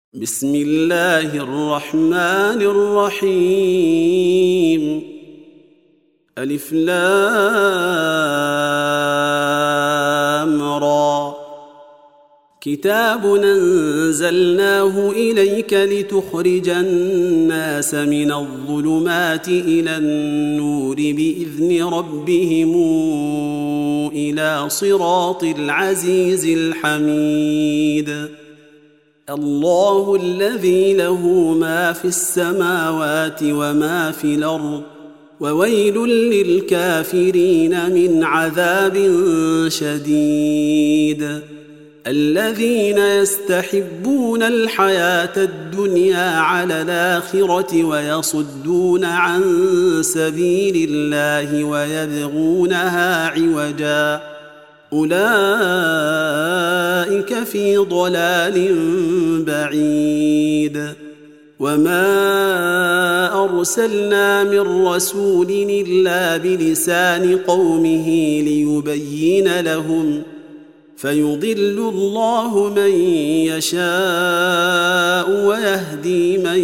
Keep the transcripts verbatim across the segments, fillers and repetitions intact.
بسم الله الرحمن الرحيم. ألف لام را. كتاب أنزلناه إليك لتخرج الناس من الظلمات إلى النور بإذن ربهم إلى صراط العزيز الحميد. الله الذي له ما في السماوات وما في الأرض وويل للكافرين من عذاب شديد. الذين يستحبون الحياة الدنيا على الآخرة ويصدون عن سبيل الله ويبغونها عوجا أولئك في ضلال بعيد. وما أرسلنا من رسول إلا بلسان قومه ليبين لهم فيضل الله من يشاء ويهدي من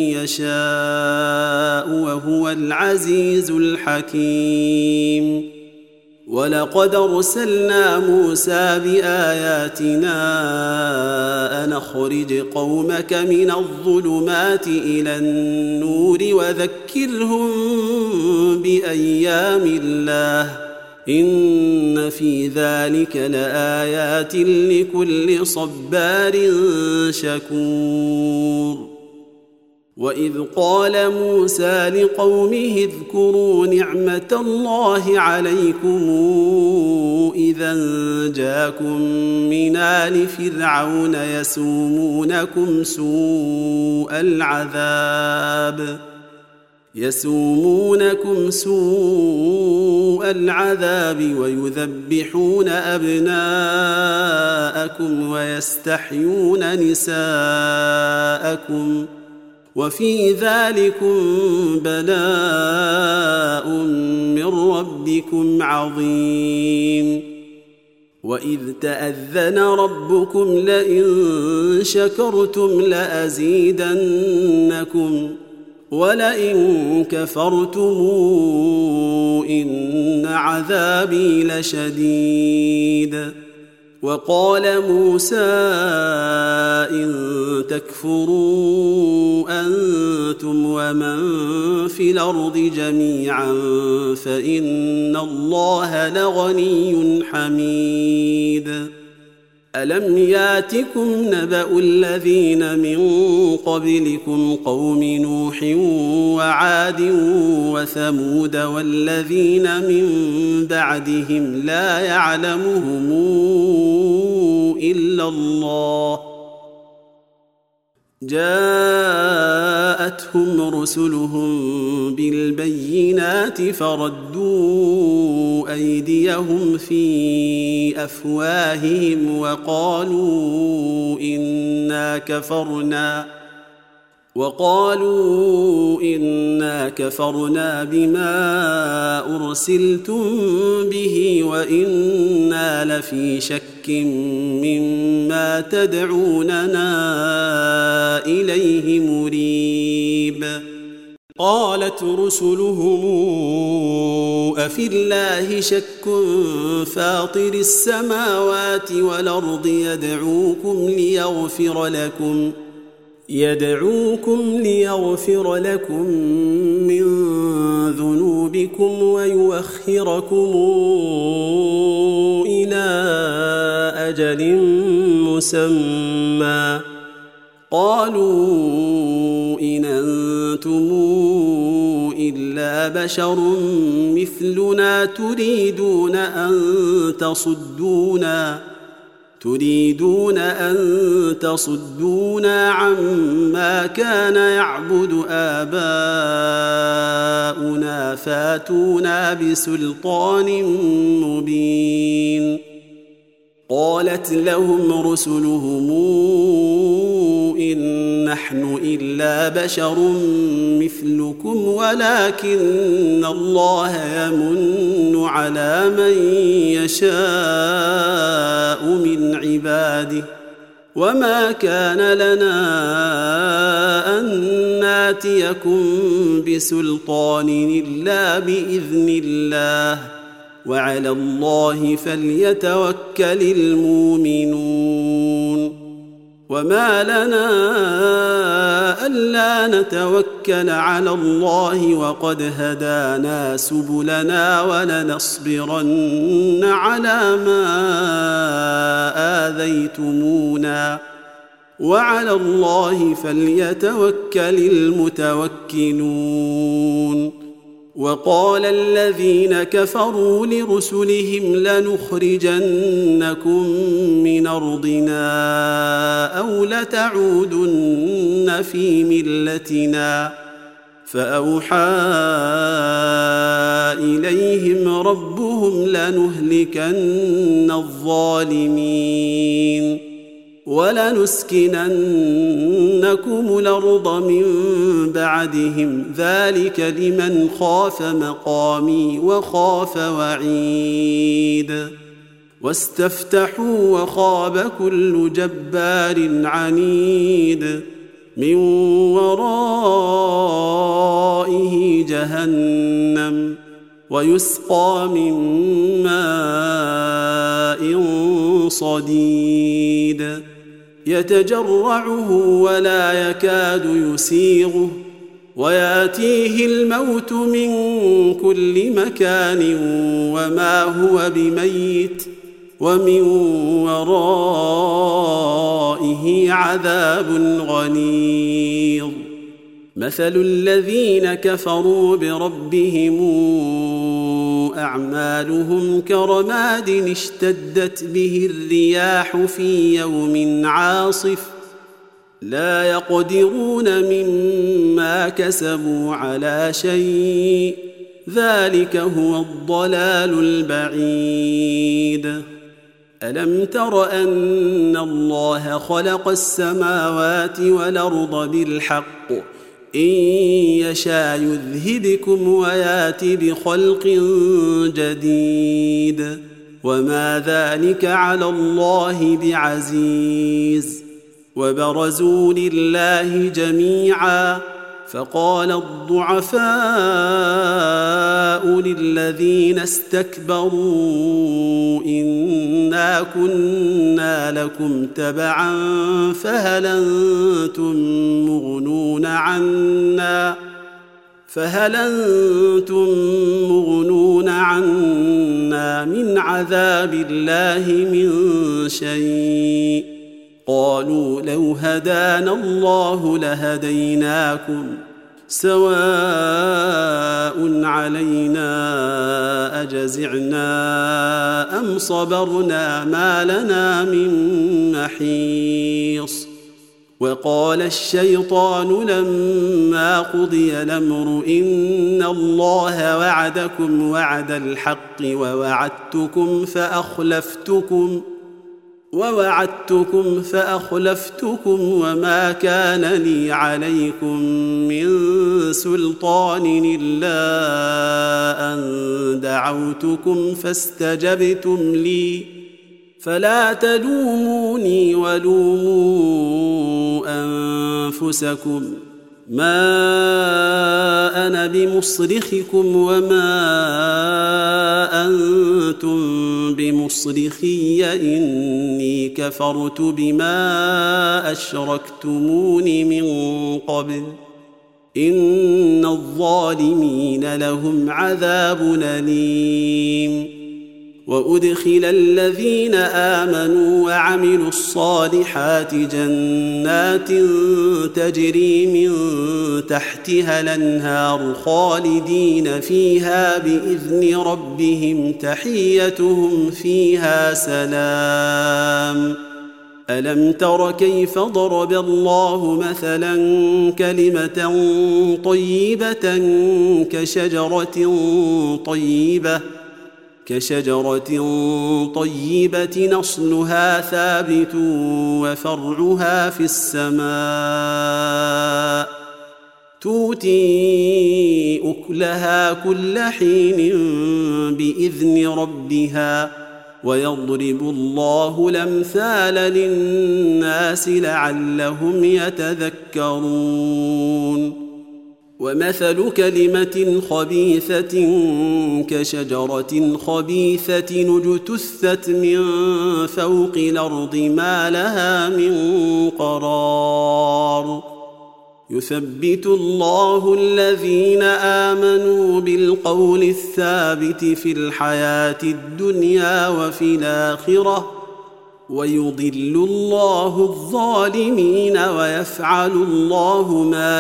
يشاء وهو العزيز الحكيم. ولقد أرسلنا موسى بآياتنا أن أخرج قومك من الظلمات إلى النور وذكرهم بأيام الله إن في ذلك لآيات لكل صبار شكور. وإذ قال موسى لقومه اذكروا نعمة الله عليكم إذا جاءكم من آل فرعون يسومونكم سوء العذاب يسومونكم سوء العذاب ويذبحون أبناءكم ويستحيون نساءكم وفي ذلكم بلاء من ربكم عظيم. وإذ تأذن ربكم لئن شكرتم لأزيدنكم ولئن كفرتم إن عذابي لشديد. وقال موسى إن تكفروا أنتم ومن في الأرض جميعا فإن الله لغني حميد. ألم ياتكم نبأ الذين من قبلكم قوم نوح وعاد وثمود والذين من بعدهم لا يعلمهم إلا الله جاءتهم رسلهم بالبينات فردوا أيديهم في أفواههم وقالوا إنا كفرنا وقالوا إنا كفرنا بما أرسلتم به وإنا لفي شك مما تدعوننا إليه مريب. قالت رسلهم أفي الله شك فاطر السماوات والأرض يدعوكم ليغفر لكم يدعوكم ليغفر لكم من ذنوبكم ويؤخركم إلى أجل مسمى قالوا إن أنتم إلا بشر مثلنا تريدون أن تصدونا تريدون أن تصدونا عما كان يعبد آباؤنا فاتونا بسلطان مبين. قالت لهم رسلهم إن نحن إلا بشر مثلكم ولكن الله يمن على من يشاء من عباده وما كان لنا أن ناتيكم بسلطان إلا بإذن الله وعلى الله فليتوكل المؤمنون وما لنا ألا نتوكل على الله وقد هدانا سبلنا ولنصبرن على ما آذيتمونا وعلى الله فليتوكل المتوكلون وقال الذين كفروا لرسلهم لنخرجنكم من أرضنا أو لتعودن في ملتنا فأوحى إليهم ربهم لنهلكن الظالمين ولنسكننكم الأرض من بعدهم ذلك لمن خاف مقامي وخاف وعيد واستفتحوا وخاب كل جبار عنيد من ورائه جهنم ويسقى من ماء صديد يتجرعه ولا يكاد يسيغه وياتيه الموت من كل مكان وما هو بميت ومن ورائه عذاب غليظ مثل الذين كفروا بربهم أعمالهم كرماد اشتدت به الرياح في يوم عاصف لا يقدرون مما كسبوا على شيء ذلك هو الضلال البعيد ألم تر أن الله خلق السماوات والأرض بالحق إن يشاء يذهبكم ويات بخلق جديد وما ذلك على الله بعزيز وبرزوا لله جميعا فقال الضعفاء للذين استكبروا إنا كنا لكم تبعا فهل أنتم مغنون عنا فهل أنتم مغنون عنا من عذاب الله من شيء قالوا لو هدانا الله لهديناكم سواء علينا أجزعنا أم صبرنا ما لنا من محيص وقال الشيطان لما قضي الأمر إن الله وعدكم وعد الحق ووعدتكم فأخلفتكم ووعدتكم فأخلفتكم وما كان لي عليكم من سلطان إلا أن دعوتكم فاستجبتم لي فلا تلوموني ولوموا أنفسكم ما أنا بمصرخكم وما أنتم بمصرخي إني كفرت بما أشركتمون من قبل إن الظالمين لهم عذاب أليم وأدخل الذين آمنوا وعملوا الصالحات جنات تجري من تحتها الأنهار خالدين فيها بإذن ربهم تحيتهم فيها سلام ألم تر كيف ضرب الله مثلا كلمة طيبة كشجرة طيبة كشجرة طيبة نصلها ثابت وفرعها في السماء تؤتي أكلها كل حين بإذن ربها ويضرب الله الأمثال للناس لعلهم يتذكرون ومثل كلمة خبيثة كشجرة خبيثة اجتثت من فوق الأرض ما لها من قرار يثبت الله الذين آمنوا بالقول الثابت في الحياة الدنيا وفي الآخرة ويضل الله الظالمين ويفعل الله ما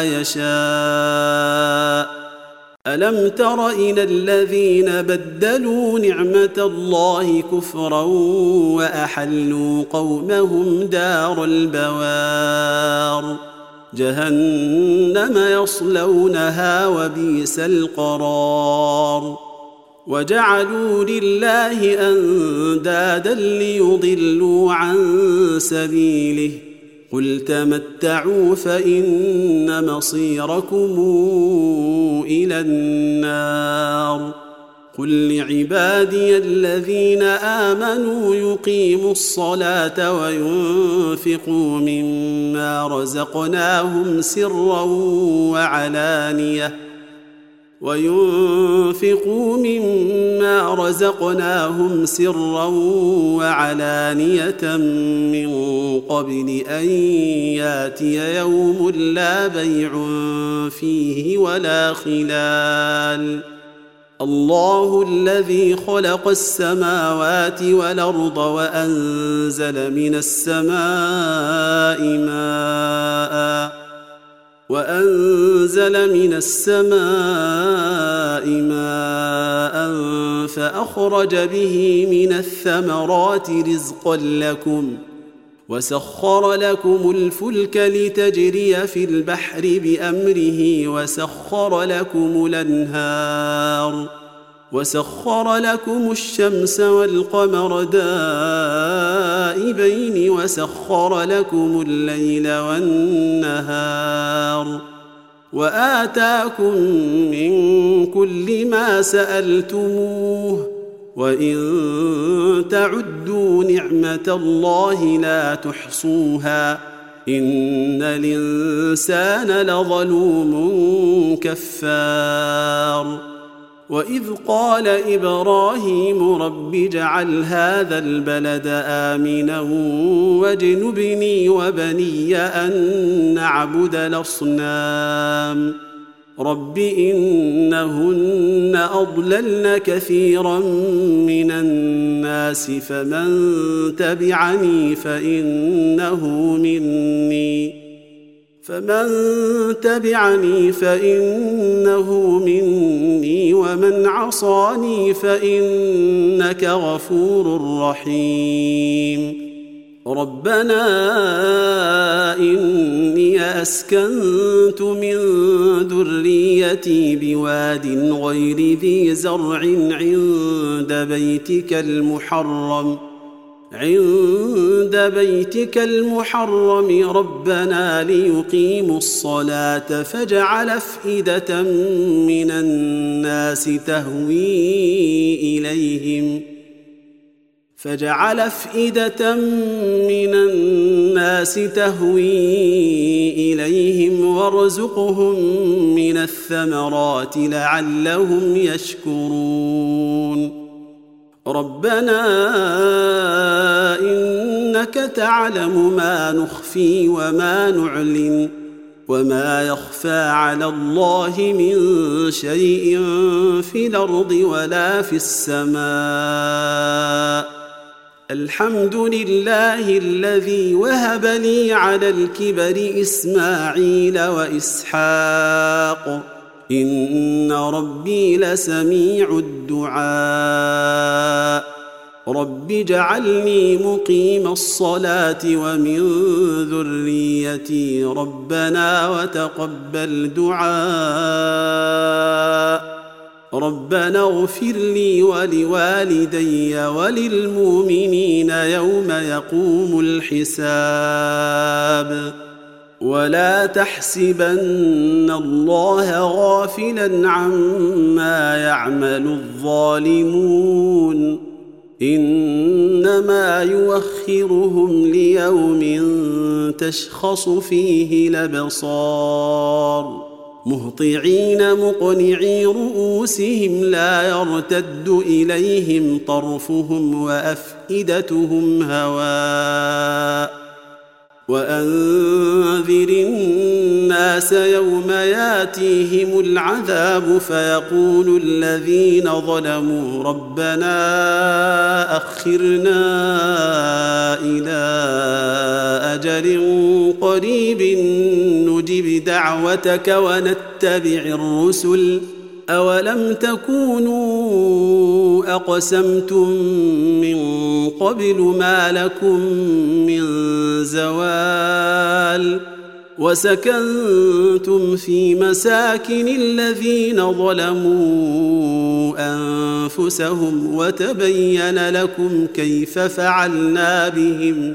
يشاء ألم تر إلى الذين بدلوا نعمة الله كفرا وأحلوا قومهم دار البوار جهنم يصلونها وبئس القرار وجعلوا لله أندادا ليضلوا عن سبيله قل تمتعوا فإن مصيركم إلى النار قل لعبادي الذين آمنوا يقيموا الصلاة وينفقوا مما رزقناهم سرا وعلانية وينفقوا مما رزقناهم سرا وعلانية من قبل أن ياتي يوم لا بيع فيه ولا خلال الله الذي خلق السماوات والأرض وأنزل من السماء ماء وأنزل من السماء ماء فأخرج به من الثمرات رزقا لكم وسخر لكم الفلك لتجري في البحر بأمره وسخر لكم الأنهار وسخر لكم الشمس والقمر دائبين وسخر لكم الليل والنهار وآتاكم من كل ما سألتموه وإن تعدوا نعمة الله لا تحصوها إن الإنسان لظلوم كفار وإذ قال إبراهيم رب اجعل هذا البلد آمنا واجنبني وبني أن نعبد الأصنام رب إنهن أضللن كثيرا من الناس فمن تبعني فإنه مني فمن تبعني فإنه مني ومن عصاني فإنك غفور رحيم ربنا إني أسكنت من ذريتي بواد غير ذي زرع عند بيتك المحرم عند بيتك المحرم ربنا ليقيموا الصلاة فاجعل أفئدة من الناس تهوي إليهم فاجعل أفئدة من الناس تهوي إليهم وارزقهم من الثمرات لعلهم يشكرون ربنا إنك تعلم ما نخفي وما نعلن وما يخفى على الله من شيء في الأرض ولا في السماء الحمد لله الذي وهب لي على الكبر إسماعيل وإسحاق إن ربي لسميع الدعاء رب اجعلني مقيم الصلاة ومن ذريتي ربنا وتقبل دعاء ربنا اغفر لي ولوالدي وللمؤمنين يوم يقوم الحساب ولا تحسبن الله غافلا عما يعمل الظالمون إنما يوخرهم ليوم تشخص فيه الأبصار مهطعين مقنعي رؤوسهم لا يرتد إليهم طرفهم وأفئدتهم هواء وأنذر الناس يوم ياتيهم العذاب فيقول الذين ظلموا ربنا أخرنا إلى أجل قريب نجب دعوتك ونتبع الرسل أولم تكونوا أقسمتم من قبل ما لكم من زوال وسكنتم في مساكن الذين ظلموا أنفسهم وتبين لكم كيف فعلنا بهم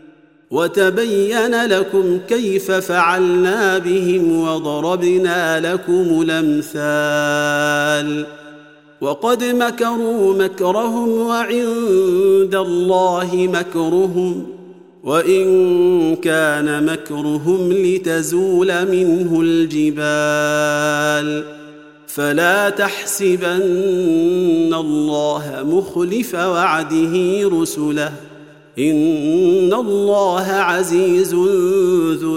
وتبين لكم كيف فعلنا بهم وضربنا لكم الأمثال وقد مكروا مكرهم وعند الله مكرهم وإن كان مكرهم لتزول منه الجبال فلا تحسبن الله مخلف وعده رسله إن الله عزيز ذو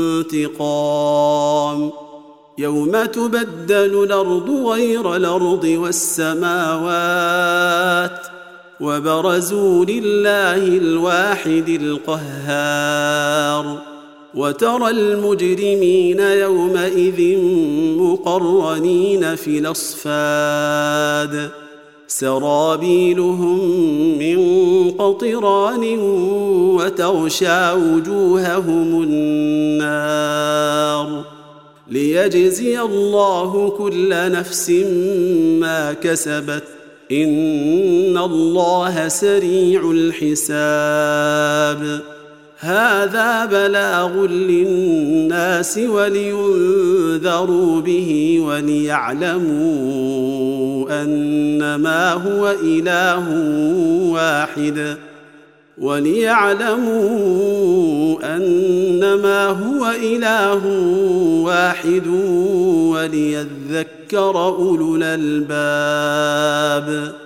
انتقام يوم تبدل الأرض غير الأرض والسماوات وبرزوا لله الواحد القهار وترى المجرمين يومئذ مقرنين في الأصفاد سرابيلهم من قطران وتغشى وجوههم النار ليجزي الله كل نفس ما كسبت إن الله سريع الحساب هذا بلاغ للناس ولينذروا به وليعلموا أنما هو إله واحد وليعلموا أنما هو إله واحد وليذكر أولو الألباب